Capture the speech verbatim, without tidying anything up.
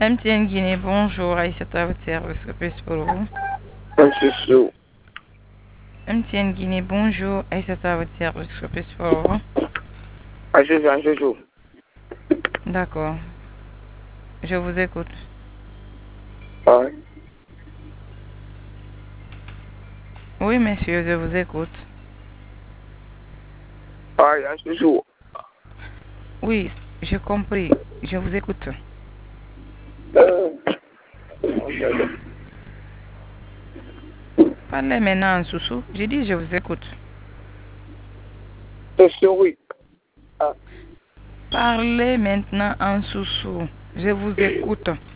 M T N Guinée, bonjour. Aïssata, votre service, que puis-je pour vous? Ansusu. M T N Guinée, bonjour. Aïssata, votre service, que puis-je pour vous? Ansusu, Ansusu. D'accord. Je vous écoute. Ouais. Oui, monsieur, je vous écoute. Ouais, Ansusu. Oui, j'ai compris. Je vous écoute. Euh, Parlez maintenant en sous-sous. J'ai dit je vous écoute. c'est oui. Ah, Parlez maintenant en sous-sous. Je vous écoute.